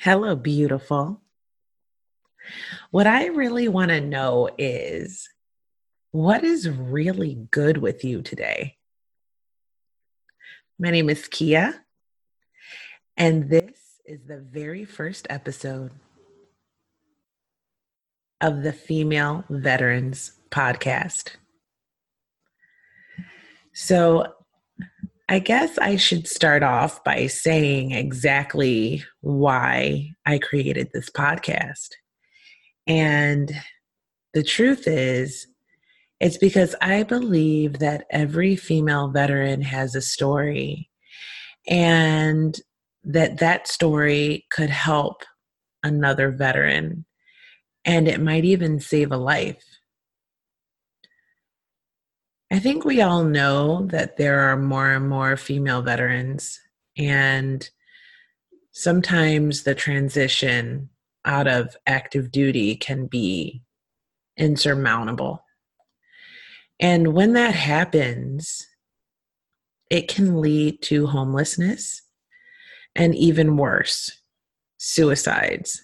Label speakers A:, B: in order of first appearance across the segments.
A: Hello, beautiful. What I really want to know is what is really good with you today? My name is Kia, and this is the very first episode of the Female Veterans Podcast. So, I guess I should start off by saying exactly why I created this podcast. And the truth is, it's because I believe that every female veteran has a story and that story could help another veteran and it might even save a life. I think we all know that there are more and more female veterans, and sometimes the transition out of active duty can be insurmountable. And when that happens, it can lead to homelessness and even worse, suicides.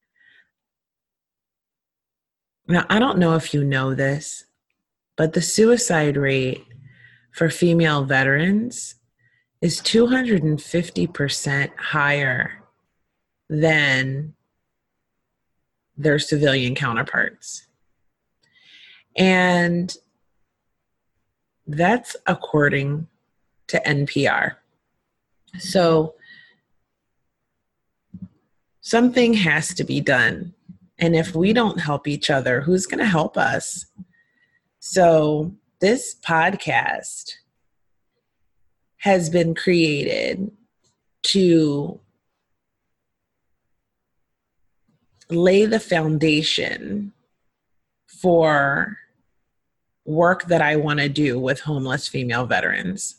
A: Now, I don't know if you know this, but the suicide rate for female veterans is 250% higher than their civilian counterparts. And that's according to NPR. So something has to be done. And if we don't help each other, who's going to help us? So this podcast has been created to lay the foundation for work that I want to do with homeless female veterans.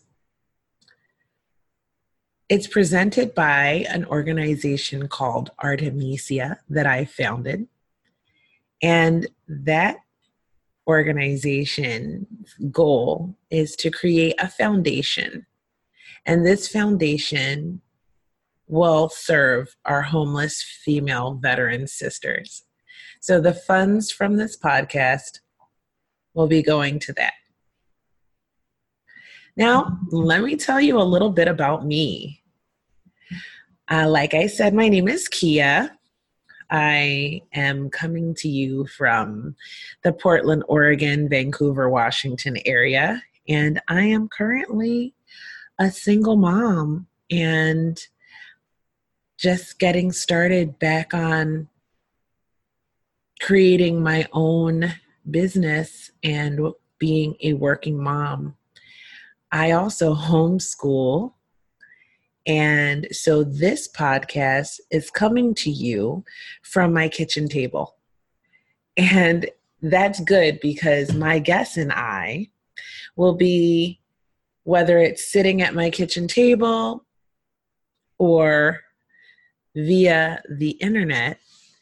A: It's presented by an organization called Artemisia that I founded. And that organization's goal is to create a foundation. And this foundation will serve our homeless female veteran sisters. So the funds from this podcast will be going to that. Now, let me tell you a little bit about me. Like I said, my name is Kia. I am coming to you from the Portland, Oregon, Vancouver, Washington area, and I am currently a single mom and just getting started back on creating my own business and being a working mom. I also homeschool. And so this podcast is coming to you from my kitchen table. And that's good because my guests and I will be, whether it's sitting at my kitchen table or via the internet,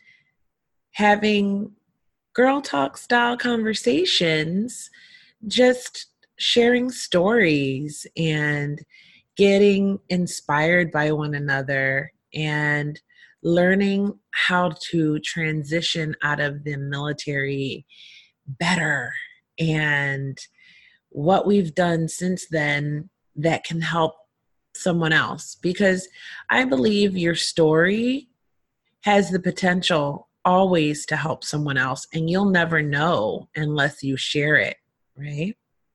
A: having girl talk style conversations, just sharing stories and getting inspired by one another and learning how to transition out of the military better and what we've done since then that can help someone else. Because I believe your story has the potential always to help someone else, and you'll never know unless you share it, right?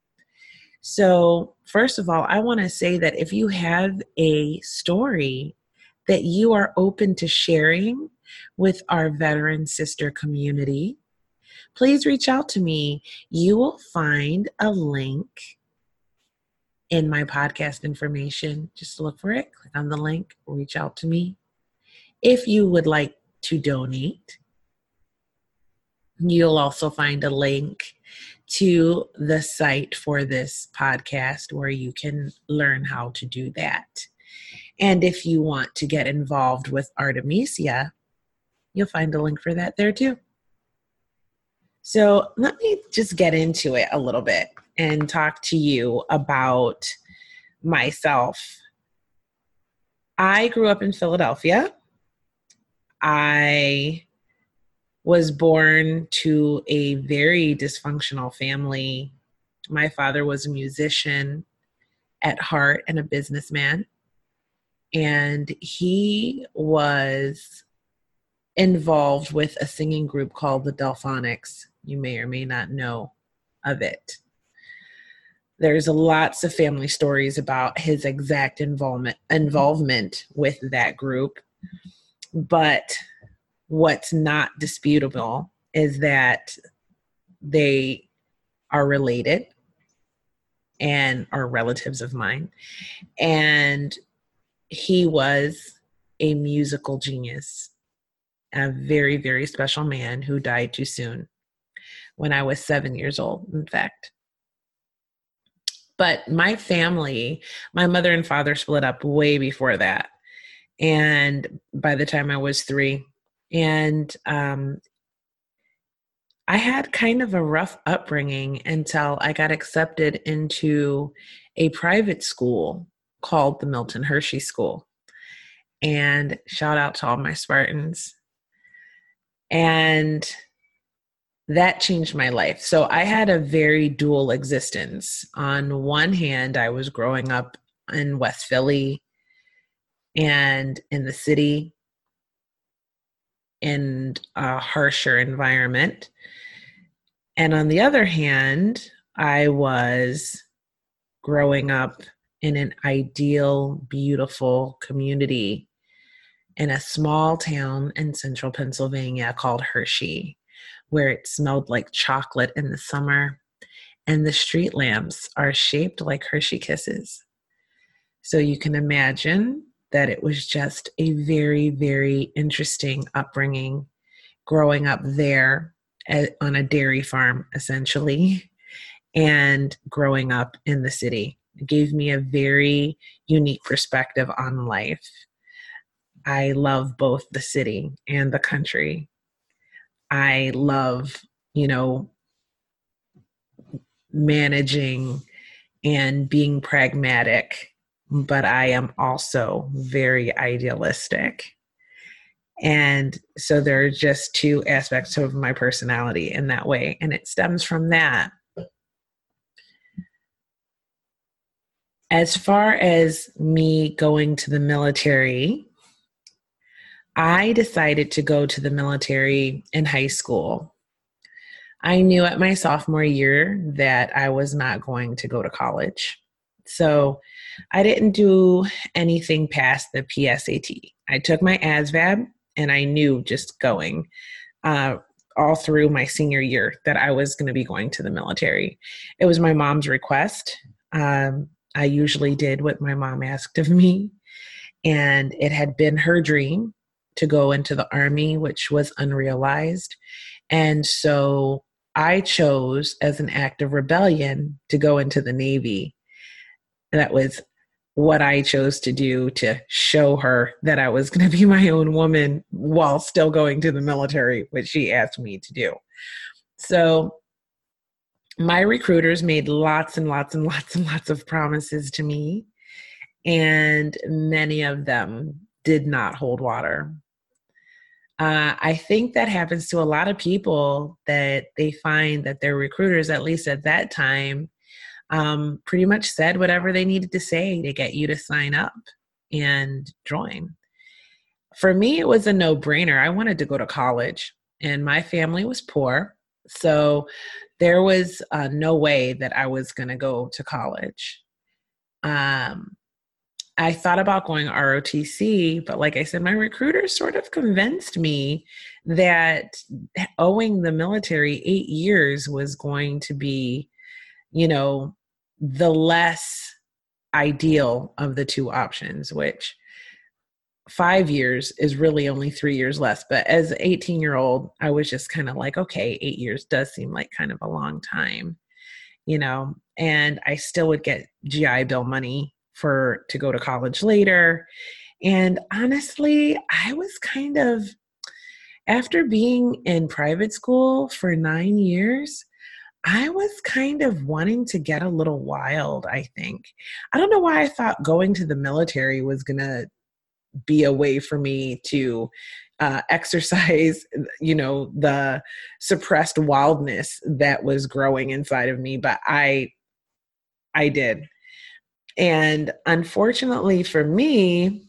A: So first of all, I want to say that if you have a story that you are open to sharing with our veteran sister community, please reach out to me. You will find a link in my podcast information. Just look for it, click on the link, reach out to me. If you would like to donate, you'll also find a link to the site for this podcast where you can learn how to do that. And if you want to get involved with Artemisia, you'll find a link for that there too. So let me just get into it a little bit and talk to you about myself. I grew up in Philadelphia, I was born to a very dysfunctional family. My father was a musician at heart and a businessman. And he was involved with a singing group called the Delphonics. You may or may not know of it. There's lots of family stories about his exact involvement with that group. But what's not disputable is that they are related and are relatives of mine. And he was a musical genius, a very, very special man who died too soon when I was 7 years old, in fact. But my family, my mother and father split up way before that. And by the time I was 3, and I had kind of a rough upbringing until I got accepted into a private school called the Milton Hershey School. And shout out to all my Spartans. And that changed my life. So I had a very dual existence. On one hand, I was growing up in West Philly and in the city in a harsher environment. And on the other hand, I was growing up in an ideal, beautiful community in a small town in central Pennsylvania called Hershey, where it smelled like chocolate in the summer, and the street lamps are shaped like Hershey Kisses. So you can imagine that it was just a very, very interesting upbringing growing up there on a dairy farm, essentially, and growing up in the city. It gave me a very unique perspective on life. I love both the city and the country. I love, managing and being pragmatic, but I am also very idealistic. And so there are just two aspects of my personality in that way. And it stems from that. As far as me going to the military, I decided to go to the military in high school. I knew at my sophomore year that I was not going to go to college. So I didn't do anything past the PSAT. I took my ASVAB, and I knew just going all through my senior year that I was going to be going to the military. It was my mom's request. I usually did what my mom asked of me, and it had been her dream to go into the Army, which was unrealized. And so I chose, as an act of rebellion, to go into the Navy. That was what I chose to do to show her that I was going to be my own woman while still going to the military, which she asked me to do. So my recruiters made lots and lots and lots and lots of promises to me, and many of them did not hold water. I think that happens to a lot of people, that they find that their recruiters, at least at that time, pretty much said whatever they needed to say to get you to sign up and join. For me, it was a no-brainer. I wanted to go to college, and my family was poor. So there was no way that I was going to go to college. I thought about going ROTC, but like I said, my recruiter sort of convinced me that owing the military 8 years was going to be, the less ideal of the two options, which 5 years is really only 3 years less. But as an 18-year-old, I was just kind of like, okay, 8 years does seem like kind of a long time, and I still would get GI Bill money to go to college later. And honestly, I was kind of, after being in private school for 9 years, I was kind of wanting to get a little wild, I think. I don't know why I thought going to the military was going to be a way for me to exercise, the suppressed wildness that was growing inside of me. But I did. And unfortunately for me,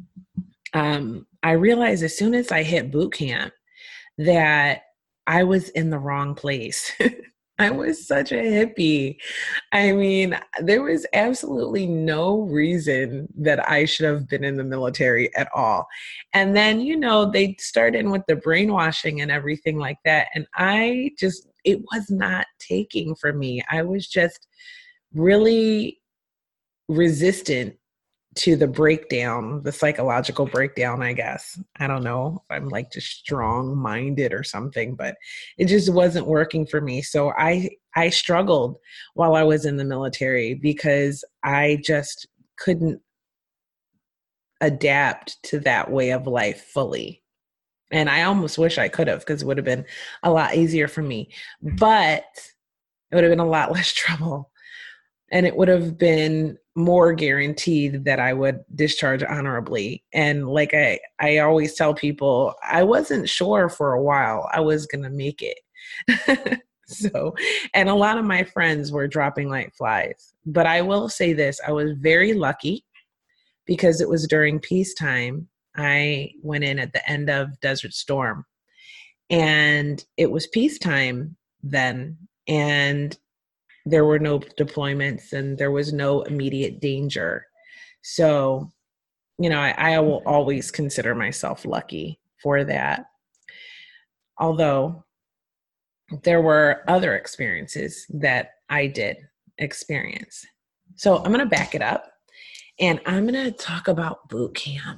A: I realized as soon as I hit boot camp that I was in the wrong place. I was such a hippie. I mean, there was absolutely no reason that I should have been in the military at all. And then, they start in with the brainwashing and everything like that. And it was not taking for me. I was just really resistant to the breakdown, the psychological breakdown, I guess. I don't know if I'm like just strong minded or something, but it just wasn't working for me. So I struggled while I was in the military because I just couldn't adapt to that way of life fully. And I almost wish I could have, because it would have been a lot easier for me, but it would have been a lot less trouble. And it would have been more guaranteed that I would discharge honorably. And like I always tell people, I wasn't sure for a while I was going to make it. And a lot of my friends were dropping like flies. But I will say this, I was very lucky because it was during peacetime. I went in at the end of Desert Storm, and it was peacetime then. And there were no deployments and there was no immediate danger. So, I will always consider myself lucky for that. Although there were other experiences that I did experience. So I'm going to back it up and I'm going to talk about boot camp.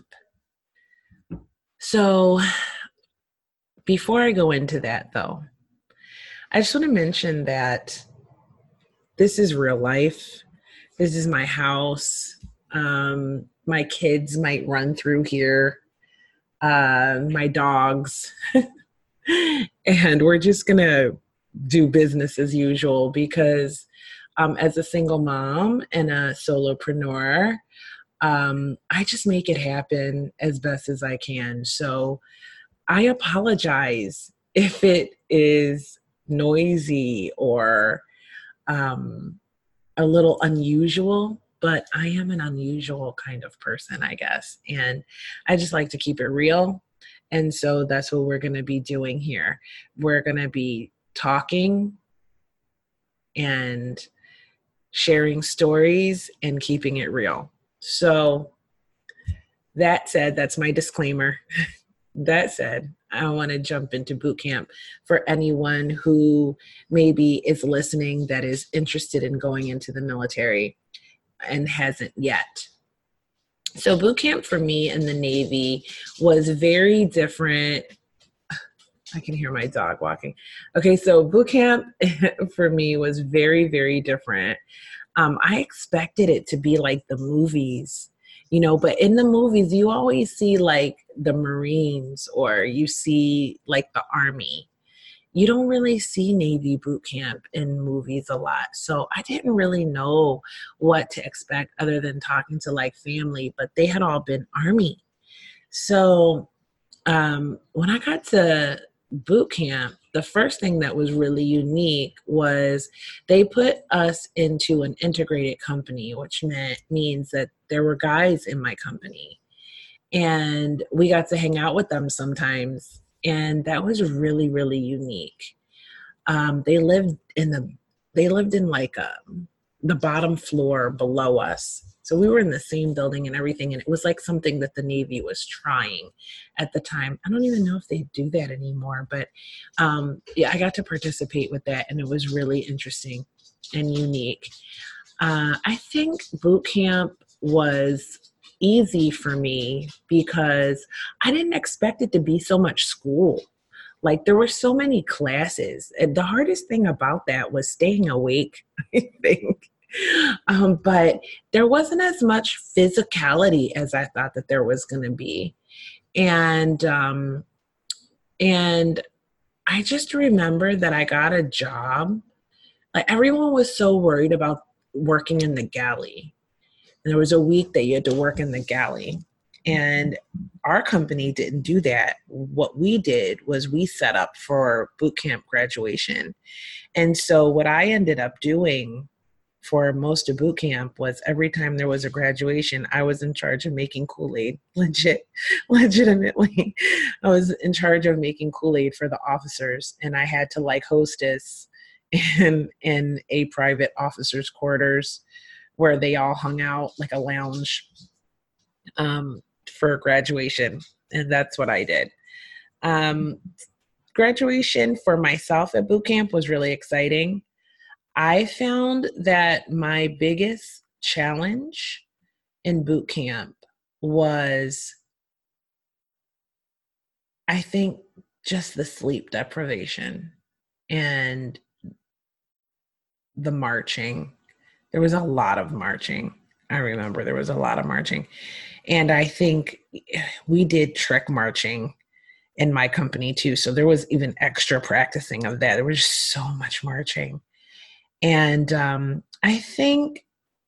A: So before I go into that though, I just want to mention that this is real life. This is my house. My kids might run through here. My dogs. And we're just going to do business as usual because as a single mom and a solopreneur, I just make it happen as best as I can. So I apologize if it is noisy or a little unusual, but I am an unusual kind of person, I guess. And I just like to keep it real. And so that's what we're going to be doing here. We're going to be talking and sharing stories and keeping it real. So that said, that's my disclaimer. That said, I want to jump into boot camp for anyone who maybe is listening that is interested in going into the military and hasn't yet. So boot camp for me in the Navy was very different. I can hear my dog walking. Okay, so boot camp for me was very, very different. I expected it to be like the movies, but in the movies, you always see like the Marines or you see like the Army. You don't really see Navy boot camp in movies a lot. So I didn't really know what to expect other than talking to like family, but they had all been Army. So when I got to boot camp, the first thing that was really unique was they put us into an integrated company, which means that there were guys in my company and we got to hang out with them sometimes. And that was really, really unique. They lived in like the bottom floor below us. So we were in the same building and everything. And it was like something that the Navy was trying at the time. I don't even know if they do that anymore, but yeah, I got to participate with that. And it was really interesting and unique. I think boot camp was easy for me because I didn't expect it to be so much school. Like there were so many classes. And the hardest thing about that was staying awake, I think. But there wasn't as much physicality as I thought that there was going to be. And I just remember that I got a job. Like everyone was so worried about working in the galley. And there was a week that you had to work in the galley. And our company didn't do that. What we did was we set up for boot camp graduation. And so what I ended up doing for most of boot camp was every time there was a graduation, I was in charge of making Kool-Aid. Legitimately. I was in charge of making Kool-Aid for the officers, and I had to like hostess in a private officers' quarters where they all hung out, like a lounge, for graduation. And that's what I did. Um, Graduation for myself at boot camp was really exciting. I found that my biggest challenge in boot camp was, I think, just the sleep deprivation and the marching. There was a lot of marching. I remember there was a lot of marching. And I think we did trick marching in my company too. So there was even extra practicing of that. There was just so much marching. And I think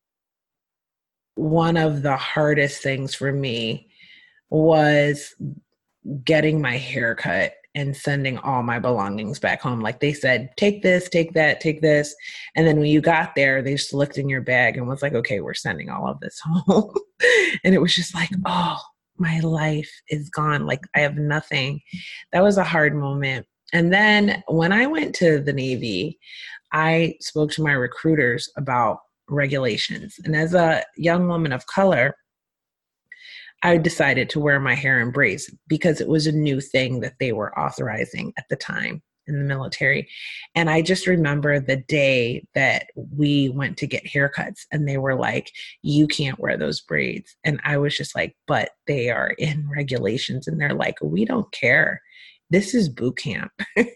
A: one of the hardest things for me was getting my hair cut and sending all my belongings back home. Like they said, take this, take that, take this. And then when you got there, they just looked in your bag and was like, okay, we're sending all of this home. And it was just like, oh, my life is gone. Like I have nothing. That was a hard moment. And then when I went to the Navy, I spoke to my recruiters about regulations. And as a young woman of color, I decided to wear my hair in braids because it was a new thing that they were authorizing at the time in the military. And I just remember the day that we went to get haircuts and they were like, you can't wear those braids. And I was just like, but they are in regulations. And they're like, we don't care. This is boot camp.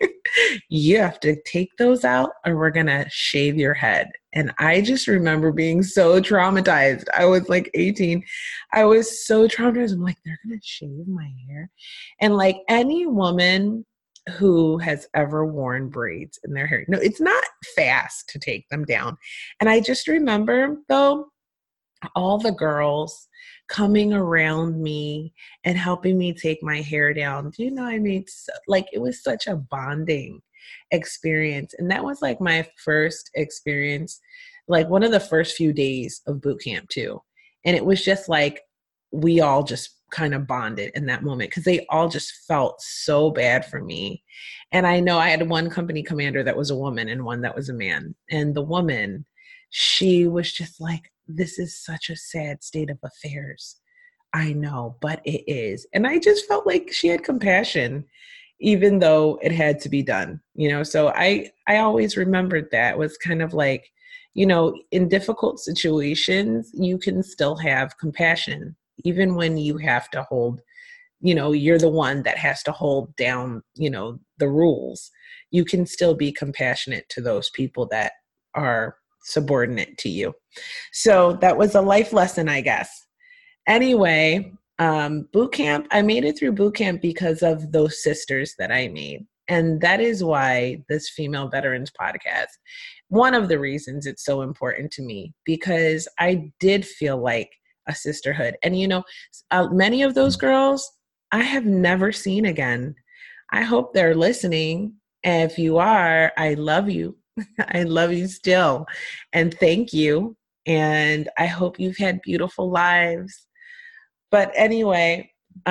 A: You have to take those out or we're going to shave your head. And I just remember being so traumatized. I was like 18. I was so traumatized. I'm like, they're going to shave my hair. And like any woman who has ever worn braids in their hair, no, it's not fast to take them down. And I just remember though, all the girls coming around me and helping me take my hair down. Do you know, I mean, like it was such a bonding experience. And that was like my first experience, like one of the first few days of boot camp too. And it was just like, we all just kind of bonded in that moment because they all just felt so bad for me. And I know I had one company commander that was a woman and one that was a man. And the woman, she was just like, this is such a sad state of affairs. I know, but it is. And I just felt like she had compassion, even though it had to be done, you know? So I always remembered that was kind of like, you know, in difficult situations, you can still have compassion, even when you have to hold, you know, you're the one that has to hold down, you know, the rules. You can still be compassionate to those people that are subordinate to you. So that was a life lesson, I guess. Anyway, boot camp, I made it through boot camp because of those sisters that I made. And that is why this Female Veterans podcast, one of the reasons it's so important to me, because I did feel like a sisterhood. And, you know, many of those girls I have never seen again. I hope they're listening. And if you are, I love you. I love you still. And thank you. And I hope you've had beautiful lives. But anyway,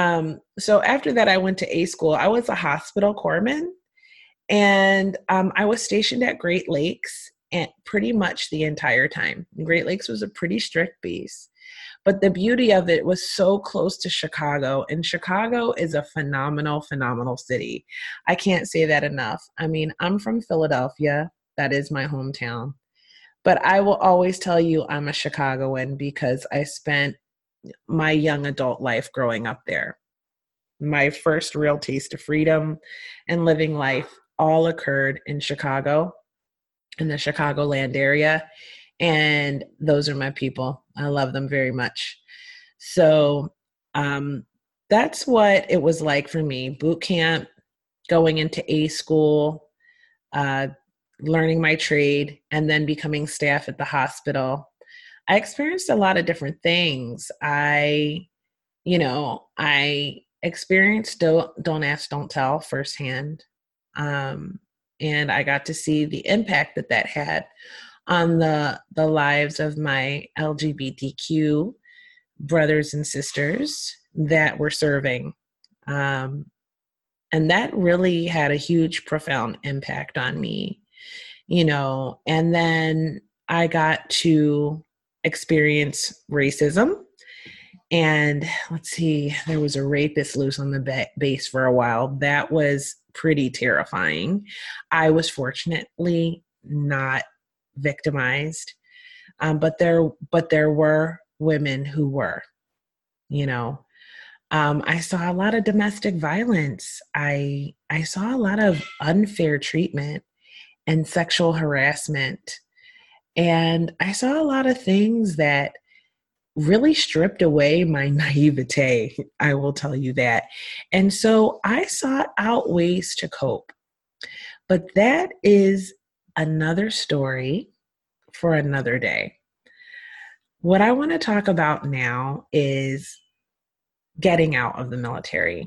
A: so after that, I went to A school. I was a hospital corpsman, and I was stationed at Great Lakes and pretty much the entire time. Great Lakes was a pretty strict base. But the beauty of it was so close to Chicago, and Chicago is a phenomenal, phenomenal city. I can't say that enough. I mean, I'm from Philadelphia. That is my hometown. But I will always tell you I'm a Chicagoan because I spent my young adult life growing up there. My first real taste of freedom and living life all occurred in Chicago, in the Chicagoland area. And those are my people. I love them very much. So that's what it was like for me. Boot camp, going into A school, learning my trade, and then becoming staff at the hospital. I experienced a lot of different things. I I experienced don't ask, don't tell firsthand. Um, and I got to see the impact that that had on the lives of my LGBTQ brothers and sisters that were serving. Um, and that really had a huge, profound impact on me, and then I got to experience racism. And let's see, there was a rapist loose on the base for a while. That was pretty terrifying. I was fortunately not victimized, but there were women who were. You know, I saw a lot of domestic violence. I saw a lot of unfair treatment and sexual harassment, and I saw a lot of things that really stripped away my naivete. I will tell you that. And so I sought out ways to cope. But that is another story for another day. What I want to talk about now is getting out of the military.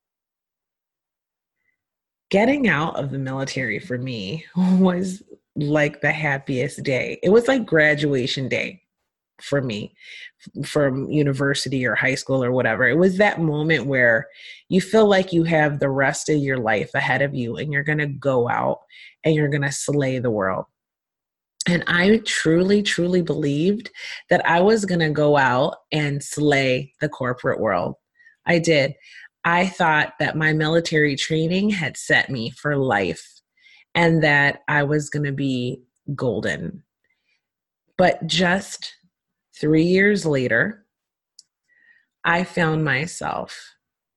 A: Getting out of the military for me was like the happiest day. It was like graduation day for me from university or high school or whatever. It was that moment where you feel like you have the rest of your life ahead of you and you're going to go out and you're going to slay the world. And I truly, truly believed that I was going to go out and slay the corporate world. I did. I thought that my military training had set me for life and that I was going to be golden. But just 3 years later, I found myself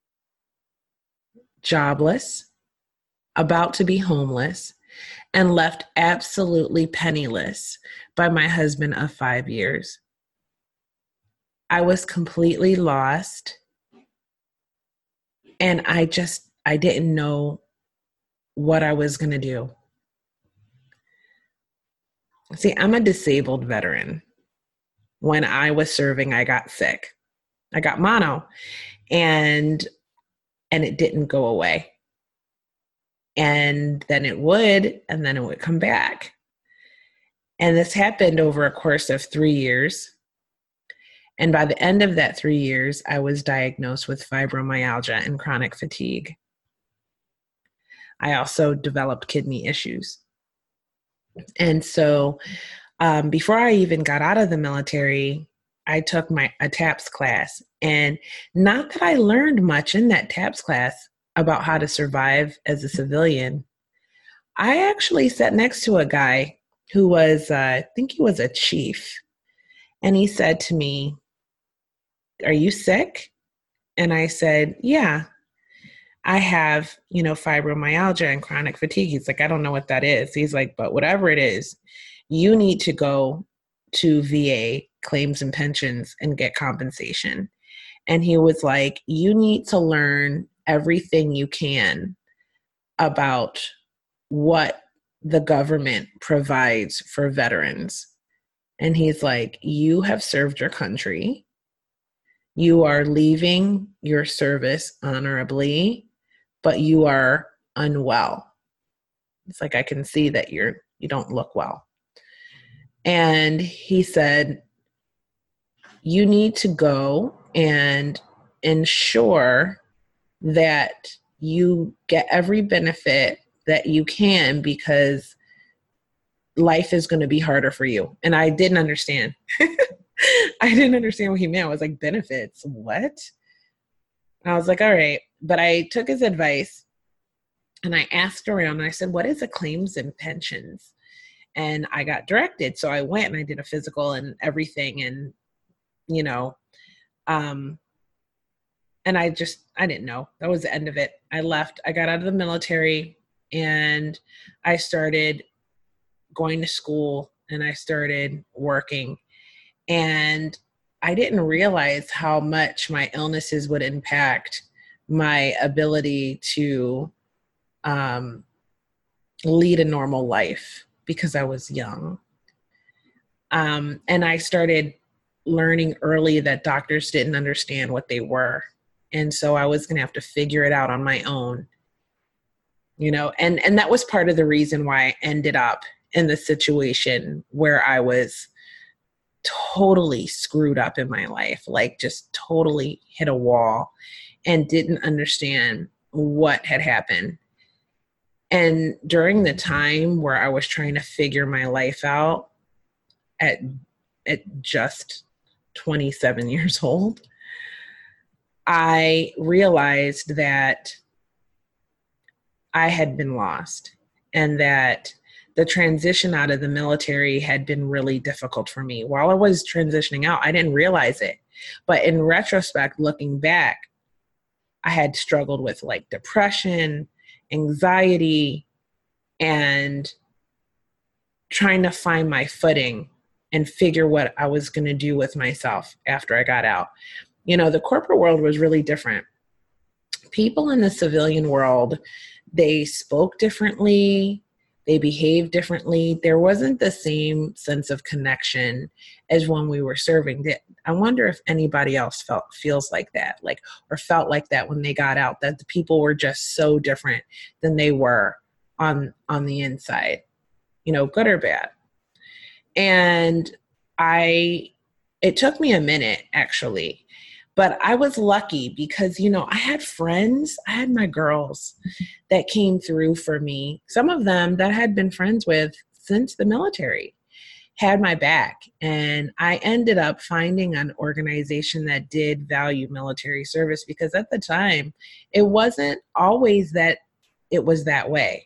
A: jobless, about to be homeless, and left absolutely penniless by my husband of 5 years. I was completely lost, and I didn't know what I was going to do. See, I'm a disabled veteran. When I was serving, I got sick. I got mono, and it didn't go away. And then it would, and then it would come back. And this happened over a course of 3 years. And by the end of that 3 years, I was diagnosed with fibromyalgia and chronic fatigue. I also developed kidney issues. And so before I even got out of the military, I took a TAPS class. And not that I learned much in that TAPS class about how to survive as a civilian. I actually sat next to a guy who was, I think he was a chief. And he said to me, "Are you sick?" And I said, "Yeah, I have, fibromyalgia and chronic fatigue." He's like, "I don't know what that is." He's like, "But whatever it is, you need to go to VA claims and pensions and get compensation." And he was like, "You need to learn everything you can about what the government provides for veterans." And he's like, "You have served your country. You are leaving your service honorably, but you are unwell. It's like, I can see that you don't look well." And he said, "You need to go and ensure that you get every benefit that you can because life is going to be harder for you." And I didn't understand. I didn't understand what he meant. I was like, benefits? What? And I was like, all right. But I took his advice and I asked around and I said, "What is a claims and pensions?" And I got directed. So I went and I did a physical and everything. And, um, and I didn't know. That was the end of it. I left. I got out of the military and I started going to school and I started working. And I didn't realize how much my illnesses would impact my ability to lead a normal life because I was young. And I started learning early that doctors didn't understand what they were. And so I was going to have to figure it out on my own, and that was part of the reason why I ended up in the situation where I was totally screwed up in my life, like just totally hit a wall and didn't understand what had happened. And during the time where I was trying to figure my life out at just 27 years old, I realized that I had been lost and that the transition out of the military had been really difficult for me. While I was transitioning out, I didn't realize it. But in retrospect, looking back, I had struggled with like depression, anxiety, and trying to find my footing and figure what I was going to do with myself after I got out. The corporate world was really different. People in the civilian world, they spoke differently, they behaved differently. There wasn't the same sense of connection as when we were serving. I wonder if anybody else feels like that, or felt like that when they got out, that the people were just so different than they were on the inside, good or bad. And it took me a minute, actually. But I was lucky because, I had friends, I had my girls that came through for me. Some of them that I had been friends with since the military had my back. And I ended up finding an organization that did value military service, because at the time, it wasn't always that it was that way,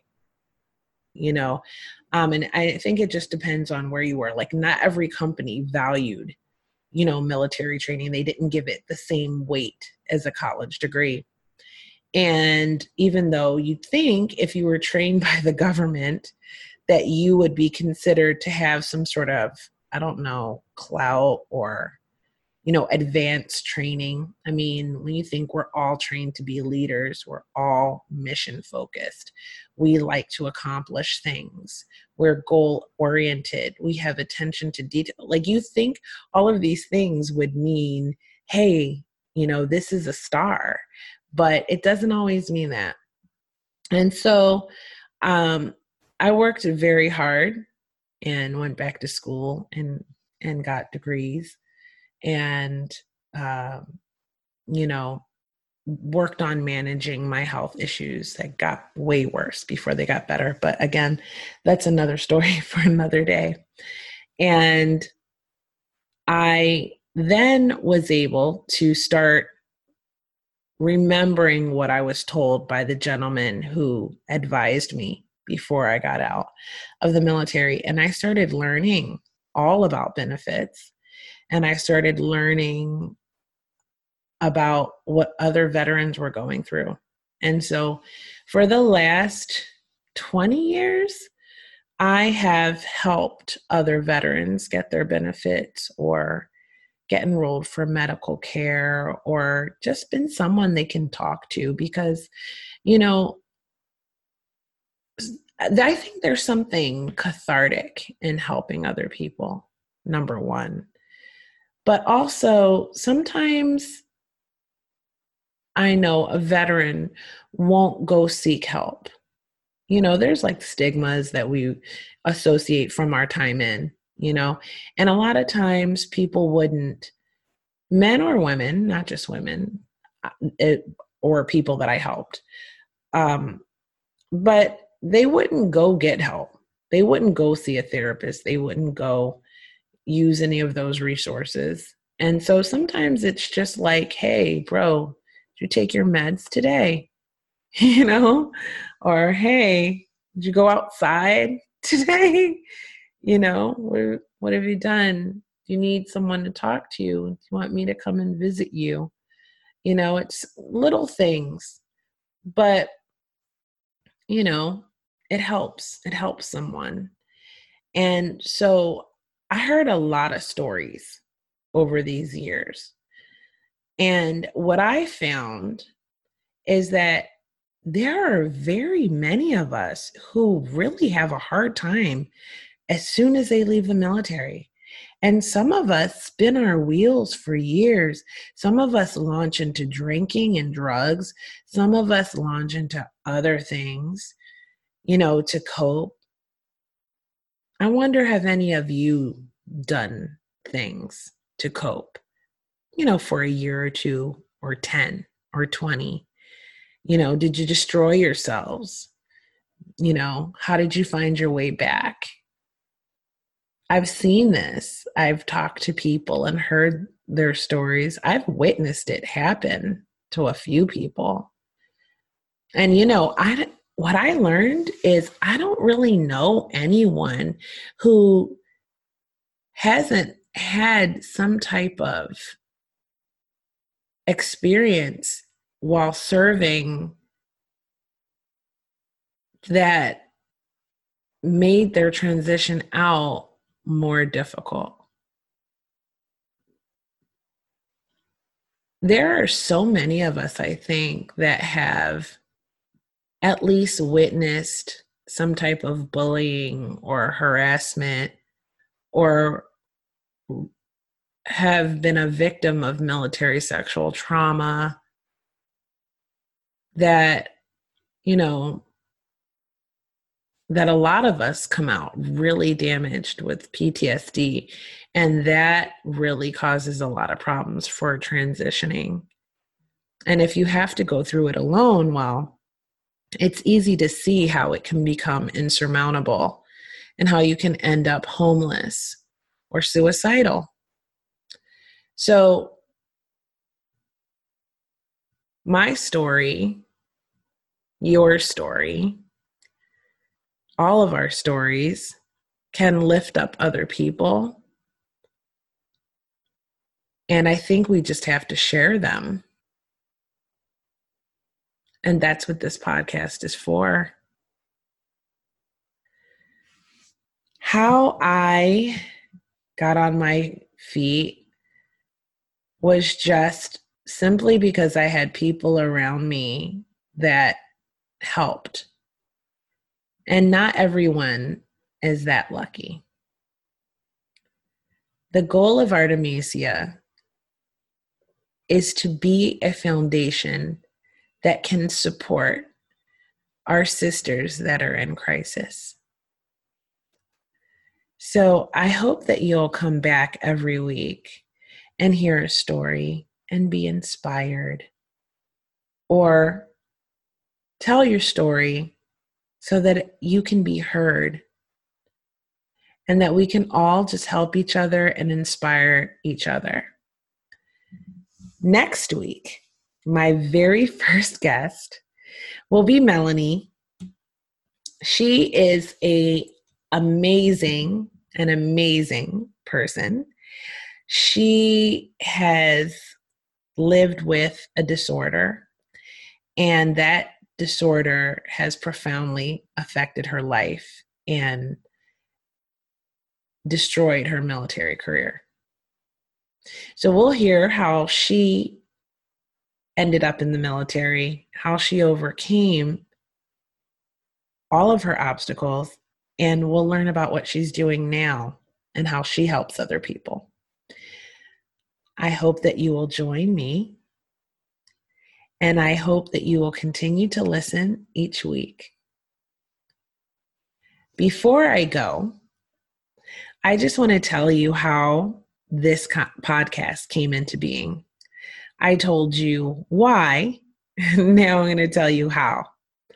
A: and I think it just depends on where you were. Like, not every company valued military training. They didn't give it the same weight as a college degree. And even though you'd think if you were trained by the government that you would be considered to have some sort of, I don't know, clout or, advanced training. I mean, when you think we're all trained to be leaders, we're all mission focused. We like to accomplish things. We're goal oriented. We have attention to detail. Like, you think all of these things would mean, hey, this is a star, but it doesn't always mean that. And so I worked very hard and went back to school and got degrees and, worked on managing my health issues that got way worse before they got better. But again, that's another story for another day. And I then was able to start remembering what I was told by the gentleman who advised me before I got out of the military. And I started learning all about benefits. And I started learning about what other veterans were going through. And so for the last 20 years, I have helped other veterans get their benefits or get enrolled for medical care, or just been someone they can talk to, because, I think there's something cathartic in helping other people, number one. But also, sometimes I know a veteran won't go seek help. There's like stigmas that we associate from our time in, and a lot of times people wouldn't, men or women, not just women, or people that I helped, but they wouldn't go get help. They wouldn't go see a therapist. They wouldn't go use any of those resources. And so sometimes it's just like, hey, bro, did you take your meds today? Or, hey, did you go outside today? What have you done? Do you need someone to talk to you? Do you want me to come and visit you? It's little things, but, it helps. It helps someone. And so I heard a lot of stories over these years. And what I found is that there are very many of us who really have a hard time as soon as they leave the military. And some of us spin our wheels for years. Some of us launch into drinking and drugs. Some of us launch into other things, to cope. I wonder, have any of you done things to cope, for a year or two or 10 or 20? Did you destroy yourselves? How did you find your way back? I've seen this. I've talked to people and heard their stories. I've witnessed it happen to a few people. And, what I learned is I don't really know anyone who hasn't had some type of experience while serving that made their transition out more difficult. There are so many of us, I think, that have at least witnessed some type of bullying or harassment, or have been a victim of military sexual trauma, that, that a lot of us come out really damaged with PTSD, and that really causes a lot of problems for transitioning. And if you have to go through it alone, well, it's easy to see how it can become insurmountable and how you can end up homeless or suicidal. So my story, your story, all of our stories can lift up other people. And I think we just have to share them. And that's what this podcast is for. How I got on my feet was just simply because I had people around me that helped. And not everyone is that lucky. The goal of Artemisia is to be a foundation that can support our sisters that are in crisis. So I hope that you'll come back every week and hear a story and be inspired, or tell your story so that you can be heard, and that we can all just help each other and inspire each other. Next week, my very first guest will be Melanie. She is an amazing person. She has lived with a disorder, and that disorder has profoundly affected her life and destroyed her military career. So we'll hear how she ended up in the military, how she overcame all of her obstacles, and we'll learn about what she's doing now and how she helps other people. I hope that you will join me, and I hope that you will continue to listen each week. Before I go, I just want to tell you how this podcast came into being. I told you why. Now I'm going to tell you how.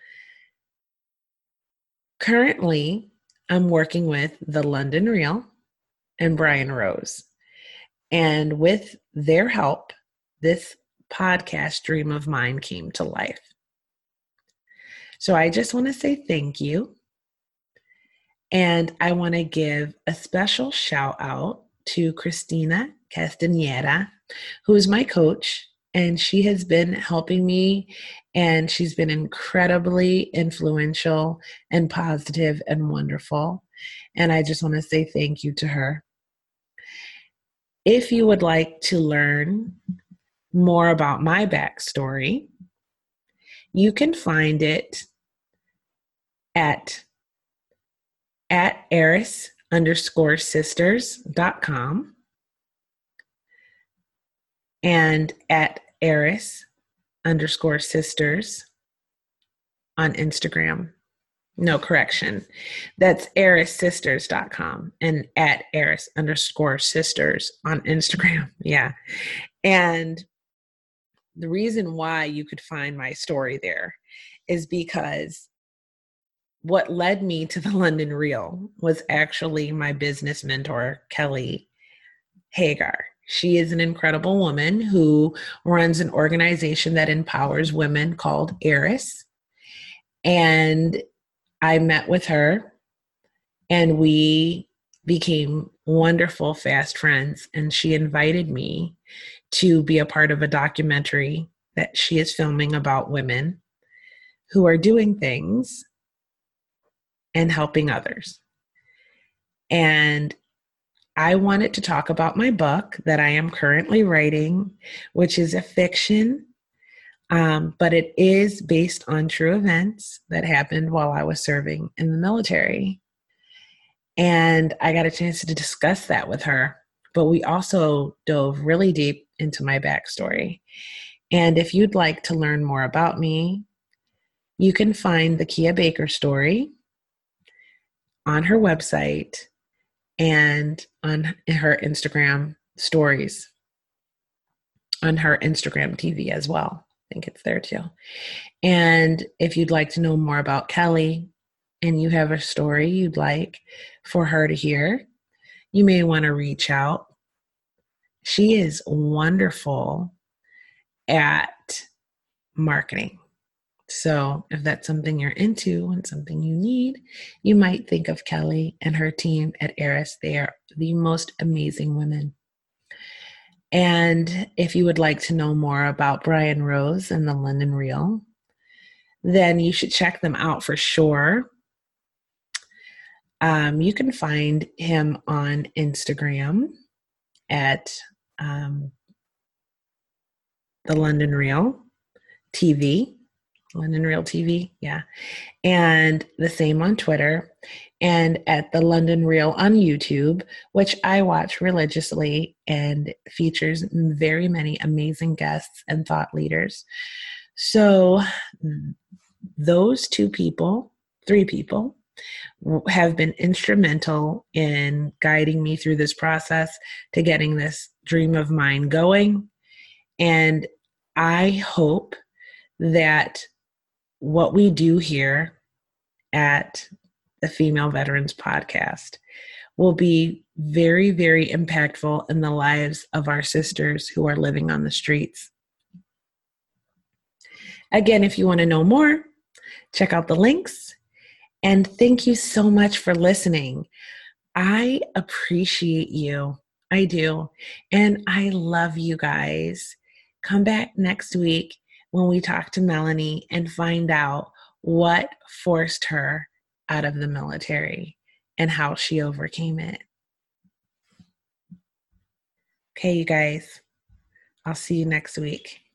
A: Currently, I'm working with the London Real and Brian Rose. And with their help, this podcast dream of mine came to life. So I just want to say thank you. And I want to give a special shout out to Christina Castaneda, who is my coach, and she has been helping me, and she's been incredibly influential and positive and wonderful. And I just want to say thank you to her. If you would like to learn more about my backstory, you can find it at Eris @eris_sisters.com and @eris_sisters on Instagram. No, correction. That's erissisters.com and @eris_sisters on Instagram. Yeah. And the reason why you could find my story there is because what led me to the London Reel was actually my business mentor, Kelly Hagar. She is an incredible woman who runs an organization that empowers women called Eris. And I met with her and we became wonderful, fast friends. And she invited me to be a part of a documentary that she is filming about women who are doing things and helping others. And I wanted to talk about my book that I am currently writing, which is a fiction, but it is based on true events that happened while I was serving in the military. And I got a chance to discuss that with her, but we also dove really deep into my backstory. And if you'd like to learn more about me, you can find the Kia Baker story on her website and on her Instagram stories, on her Instagram TV as well. I think it's there too. And if you'd like to know more about Kelly and you have a story you'd like for her to hear, you may want to reach out. She is wonderful at marketing. So if that's something you're into and something you need, you might think of Kelly and her team at Eris. They are the most amazing women. And if you would like to know more about Brian Rose and the London Reel, then you should check them out for sure. You can find him on Instagram at the London Reel TV. London Reel TV, yeah. And the same on Twitter and at the London Reel on YouTube, which I watch religiously and features very many amazing guests and thought leaders. So those three people, have been instrumental in guiding me through this process to getting this dream of mine going. And I hope that what we do here at the Female Veterans Podcast will be very, very impactful in the lives of our sisters who are living on the streets. Again, if you want to know more, check out the links. And thank you so much for listening. I appreciate you. I do. And I love you guys. Come back next week when we talk to Melanie and find out what forced her out of the military and how she overcame it. Okay, you guys, I'll see you next week.